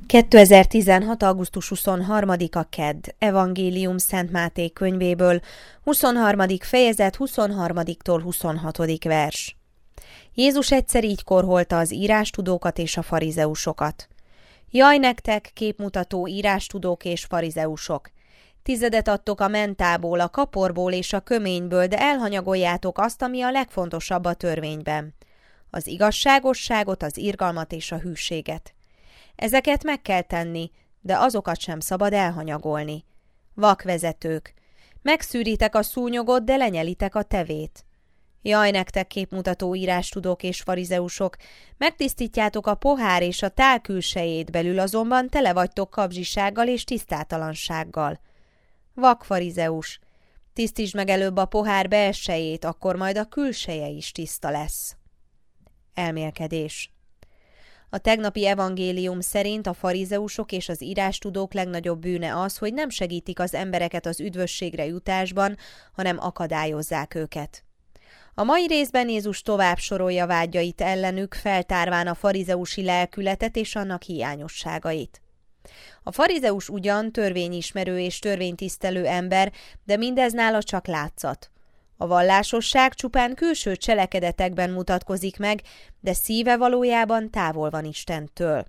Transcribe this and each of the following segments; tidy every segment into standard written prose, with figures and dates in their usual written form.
2016. augusztus 23-a kedd, Evangélium Szent Máté könyvéből, 23. fejezet 23-tól 26. vers. Jézus egyszer így korholta az írástudókat és a farizeusokat. Jaj nektek, képmutató írástudók és farizeusok! 10 adtok a mentából, a kaporból és a köményből, de elhanyagoljátok azt, ami a legfontosabb a törvényben. Az igazságosságot, az irgalmat és a hűséget. Ezeket meg kell tenni, de azokat sem szabad elhanyagolni. Vakvezetők! Megszűritek a szúnyogot, de lenyelitek a tevét. Jaj nektek, képmutató írástudók és farizeusok! Megtisztítjátok a pohár és a tál külsejét, belül azonban tele vagytok kapzsisággal és tisztátalansággal. Vakfarizeus! Tisztítsd meg előbb a pohár belsejét, akkor majd a külseje is tiszta lesz. Elmélkedés. A tegnapi evangélium szerint a farizeusok és az írástudók legnagyobb bűne az, hogy nem segítik az embereket az üdvösségre jutásban, hanem akadályozzák őket. A mai részben Jézus tovább sorolja vádjait ellenük, feltárván a farizeusi lelkületet és annak hiányosságait. A farizeus ugyan törvényismerő és törvénytisztelő ember, de mindez nála csak látszat. A vallásosság csupán külső cselekedetekben mutatkozik meg, de szíve valójában távol van Istentől.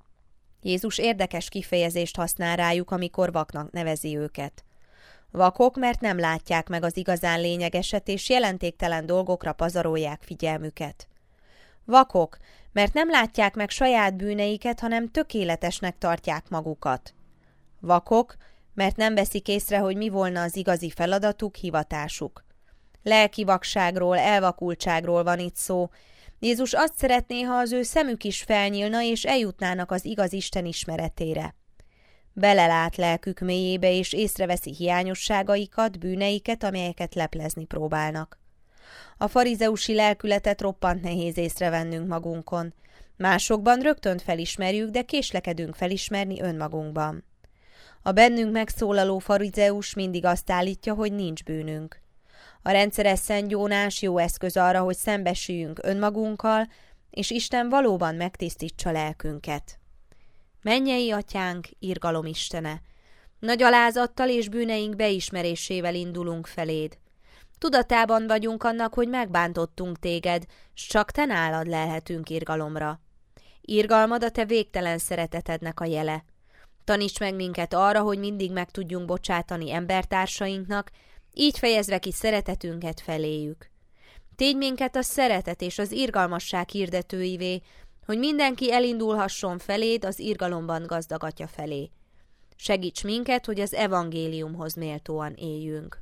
Jézus érdekes kifejezést használ rájuk, amikor vaknak nevezi őket. Vakok, mert nem látják meg az igazán lényegeset, és jelentéktelen dolgokra pazarolják figyelmüket. Vakok, mert nem látják meg saját bűneiket, hanem tökéletesnek tartják magukat. Vakok, mert nem veszik észre, hogy mi volna az igazi feladatuk, hivatásuk. Lelki vakságról, elvakultságról van itt szó. Jézus azt szeretné, ha az ő szemük is felnyílna, és eljutnának az igaz Isten ismeretére. Belelát lelkük mélyébe, és észreveszi hiányosságaikat, bűneiket, amelyeket leplezni próbálnak. A farizeusi lelkületet roppant nehéz észrevennünk magunkon. Másokban rögtön felismerjük, de késlekedünk felismerni önmagunkban. A bennünk megszólaló farizeus mindig azt állítja, hogy nincs bűnünk. A rendszeres szentgyónás jó eszköz arra, hogy szembesüljünk önmagunkkal, és Isten valóban megtisztítsa lelkünket. Mennyei Atyánk, irgalom Istene! Nagy alázattal és bűneink beismerésével indulunk feléd. Tudatában vagyunk annak, hogy megbántottunk téged, s csak te nálad lelhetünk irgalomra. Irgalmad a te végtelen szeretetednek a jele. Taníts meg minket arra, hogy mindig meg tudjunk bocsátani embertársainknak, így fejezve ki szeretetünket feléjük. Tégy minket a szeretet és az irgalmasság hirdetőivé, hogy mindenki elindulhasson feléd az irgalomban gazdag Atya felé. Segíts minket, hogy az evangéliumhoz méltóan éljünk.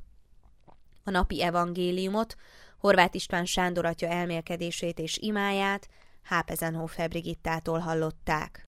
A napi evangéliumot, Horváth István Sándor atya elmélkedését és imáját Hápezenhofer Brigittától hallották.